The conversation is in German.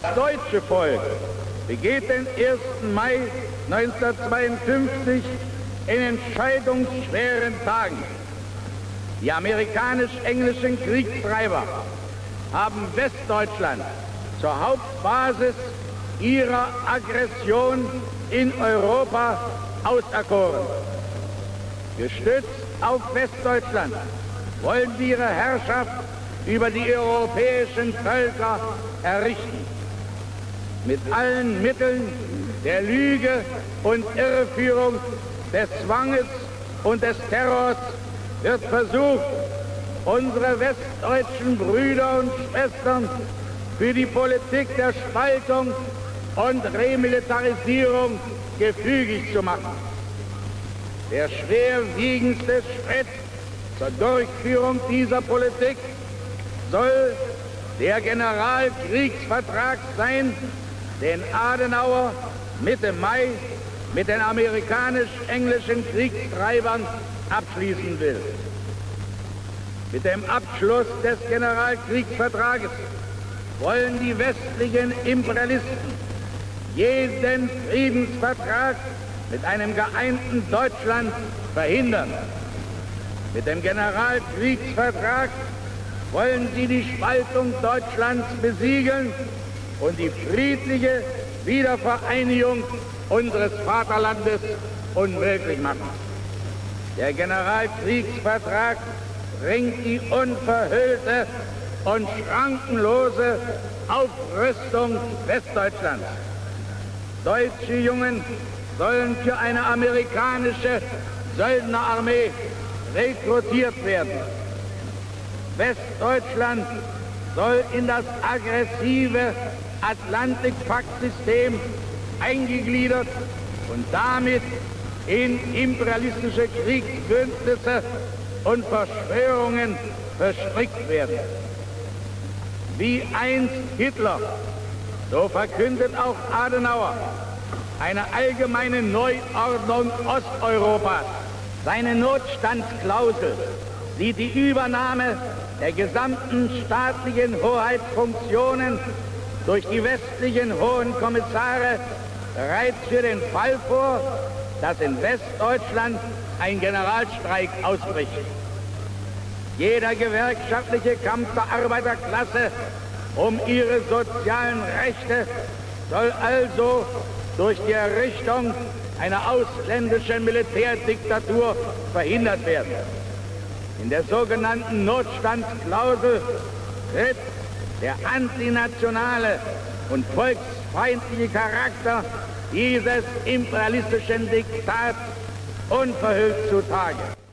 Das deutsche Volk begeht den 1. Mai 1952 in entscheidungsschweren Tagen. Die amerikanisch-englischen Kriegstreiber haben Westdeutschland zur Hauptbasis ihrer Aggression in Europa auserkoren. Gestützt auf Westdeutschland wollen sie ihre Herrschaft über die europäischen Völker errichten. Mit allen Mitteln der Lüge und Irreführung, des Zwanges und des Terrors wird versucht, unsere westdeutschen Brüder und Schwestern für die Politik der Spaltung und Remilitarisierung gefügig zu machen. Der schwerwiegendste Schritt zur Durchführung dieser Politik soll der Generalkriegsvertrag sein, den Adenauer Mitte Mai mit den amerikanisch-englischen Kriegstreibern abschließen will. Mit dem Abschluss des Generalkriegsvertrages wollen die westlichen Imperialisten jeden Friedensvertrag mit einem geeinten Deutschland verhindern. Mit dem Generalkriegsvertrag wollen sie die Spaltung Deutschlands besiegeln und die friedliche Wiedervereinigung unseres Vaterlandes unmöglich machen. Der Generalkriegsvertrag bringt die unverhüllte und schrankenlose Aufrüstung Westdeutschlands. Deutsche Jungen sollen für eine amerikanische Söldnerarmee rekrutiert werden. Westdeutschland soll in das aggressive Atlantikpaktsystem eingegliedert und damit in imperialistische Kriegsbündnisse und Verschwörungen verstrickt werden. Wie einst Hitler, so verkündet auch Adenauer eine allgemeine Neuordnung Osteuropas. Seine Notstandsklausel sieht die Übernahme der gesamten staatlichen Hoheitsfunktionen durch die westlichen Hohen Kommissare bereits für den Fall vor, dass in Westdeutschland ein Generalstreik ausbricht. Jeder gewerkschaftliche Kampf der Arbeiterklasse um ihre sozialen Rechte soll also durch die Errichtung einer ausländischen Militärdiktatur verhindert werden. In der sogenannten Notstandsklausel tritt der antinationale und volksfeindliche Charakter dieses imperialistischen Diktats unverhüllt zutage.